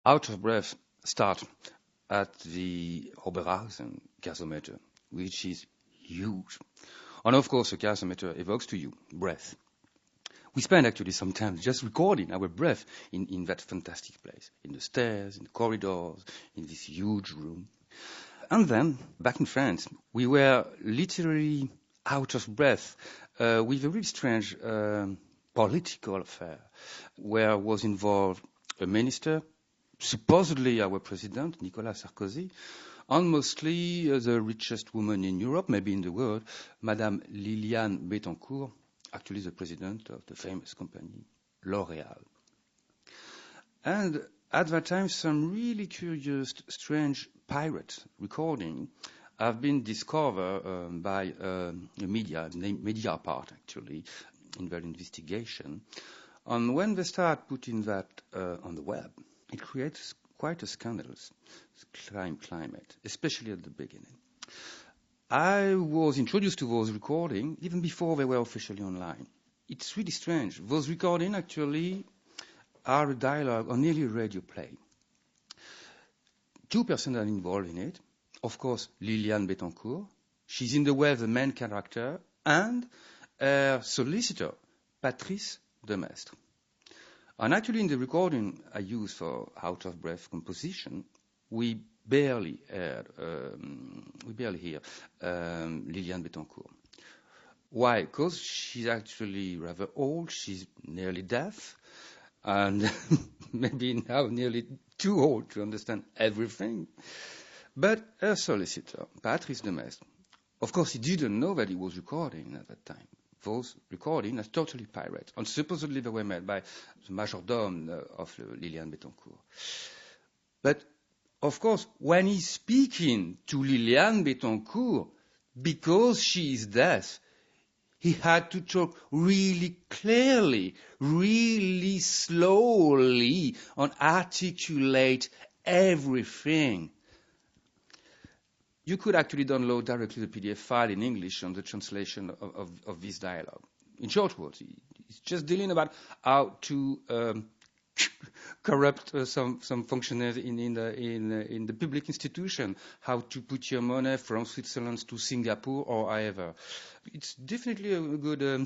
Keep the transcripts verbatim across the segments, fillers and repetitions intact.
Out of breath start at the Oberhausen gasometer, which is huge. And of course, a gasometer evokes to you breath. We spend actually some time just recording our breath in, in that fantastic place, in the stairs, in the corridors, in this huge room. And then, back in France, we were literally out of breath uh, with a really strange um, political affair where was involved a minister, supposedly our president, Nicolas Sarkozy, and mostly uh, the richest woman in Europe, maybe in the world, Madame Liliane Bettencourt, actually the president of the famous company L'Oréal. And at that time, some really curious, strange pirate recording have been discovered um, by um, a media, named Mediapart actually, in their investigation. And when they start putting that uh, on the web, it creates quite a scandalous crime climate, especially at the beginning. I was introduced to those recordings even before they were officially online. It's really strange. Those recordings actually are a dialogue or nearly a radio play. Two persons are involved in it. Of course, Liliane Bettencourt. She's in the way the main character, and her solicitor, Patrice Demestre. And actually, in the recording I used for Out of Breath composition, we barely heard, um, we barely hear um, Liliane Bettencourt. Why? Because she's actually rather old. She's nearly deaf, and maybe now nearly too old to understand everything. But her solicitor, Patrice Demestre, of course, he didn't know that he was recording at that time. Those recordings are totally pirate, and supposedly they were made by the majordome of Liliane Bettencourt. But of course, when he's speaking to Liliane Bettencourt, because she is deaf, he had to talk really clearly, really slowly, and articulate everything. You could actually download directly the P D F file in English on the translation of, of, of this dialogue. In short words, it's just dealing about how to um, corrupt uh, some some functionaries in in the in, uh, in the public institution, how to put your money from Switzerland to Singapore or however. It's definitely a good. Um,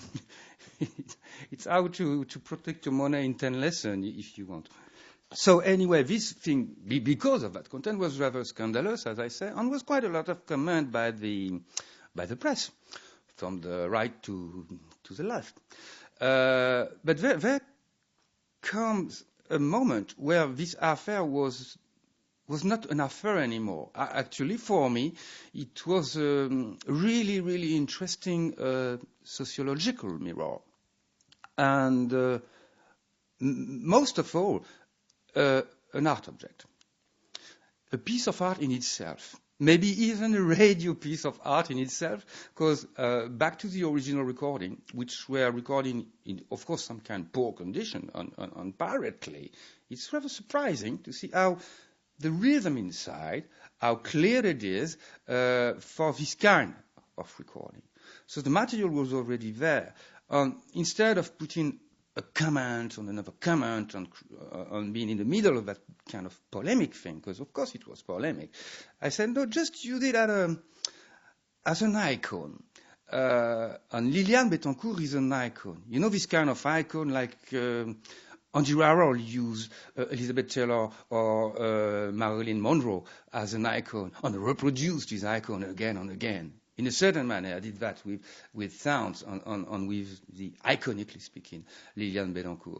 it's how to to protect your money in ten lessons if you want. So anyway, this thing, because of that content, was rather scandalous, as I say, and was quite a lot of comment by the by the press, from the right to to the left. Uh, but there, there comes a moment where this affair was was not an affair anymore. Actually, for me, it was a really, really interesting uh, sociological mirror, and uh, m- most of all. Uh, an art object, a piece of art in itself, maybe even a radio piece of art in itself, because uh, back to the original recording, which were recording in, of course, some kind of poor condition on, on, on pirate clay, it's rather surprising to see how the rhythm inside, how clear it is uh, for this kind of recording. So the material was already there. Um, instead of putting a comment on another comment and uh, on being in the middle of that kind of polemic thing, because of course it was polemic. I said, no, just use it as, a, as an icon. Uh, and Liliane Bettencourt is an icon. You know this kind of icon like um, Andy Warhol used uh, Elizabeth Taylor or uh, Marilyn Monroe as an icon and reproduced this icon again and again. In a certain manner, I did that with, with sounds and, and, and with the, iconically speaking, Liliane Bettencourt.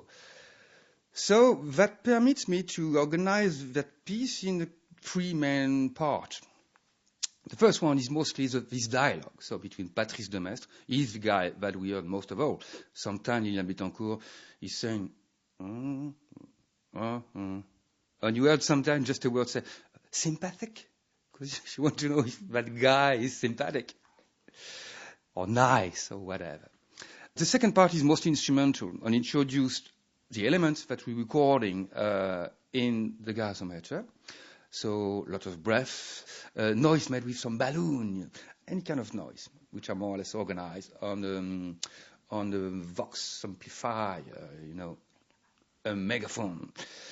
So that permits me to organize that piece in three main parts. The first one is mostly the, this dialogue, so between Patrice Demestre, he's the guy that we heard most of all. Sometimes Liliane Bettencourt is saying, mm, uh, mm. and you heard sometimes just a word say, sympathetic. Because she wants to know if that guy is sympathetic or nice or whatever. The second part is mostly instrumental and introduced the elements that we're recording uh, in the gasometer. So a lot of breath, uh, noise made with some balloon, any kind of noise, which are more or less organized on um, on the Vox amplifier, you know, a megaphone.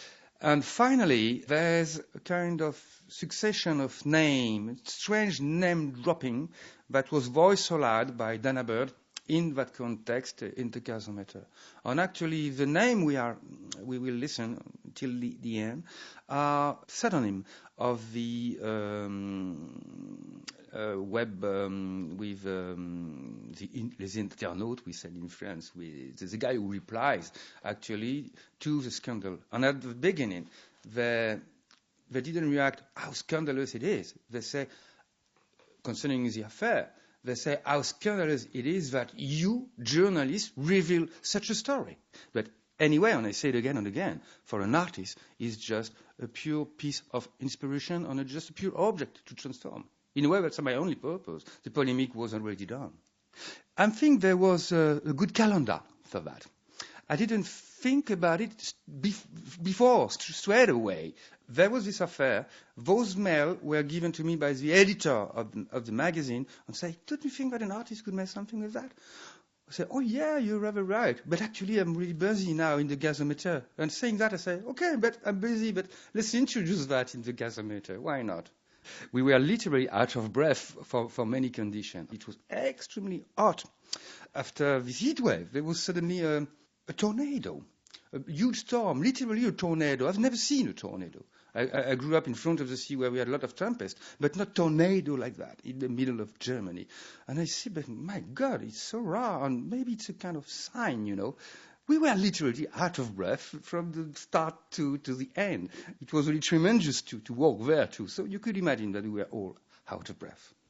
And finally, there's a kind of succession of name, strange name dropping that was voiced aloud by Dana Bird in that context, in the gasometer. And actually, the name we are, we will listen till the, the end, are pseudonym of the um, uh, web um, with um, the in, les internautes, we said in France. We, the guy who replies actually to the scandal. And at the beginning, they, they didn't react how scandalous it is. They say, concerning the affair, they say how scandalous it is that you, journalists, reveal such a story. But anyway, and I say it again and again, for an artist, it's just a pure piece of inspiration and just a pure object to transform. In a way, that's my only purpose. The polemic was already done. I think there was a, a good calendar for that. I didn't think about it bef- before, st- straight away. There was this affair. Those mails were given to me by the editor of the, of the magazine and say, don't you think that an artist could make something with that? I say, oh yeah, you're rather right. But actually, I'm really busy now in the gasometer. And saying that, I say, okay, but I'm busy, but let's introduce that in the gasometer. Why not? We were literally out of breath for, for many conditions. It was extremely hot. After this heat wave, there was suddenly a, a tornado. A huge storm, literally a tornado. I've never seen a tornado. I, I grew up in front of the sea where we had a lot of tempests, but not tornado like that in the middle of Germany. And I see, but my God, it's so raw, and maybe it's a kind of sign, you know. We were literally out of breath from the start to, to the end. It was really tremendous to, to walk there too. So you could imagine that we were all out of breath.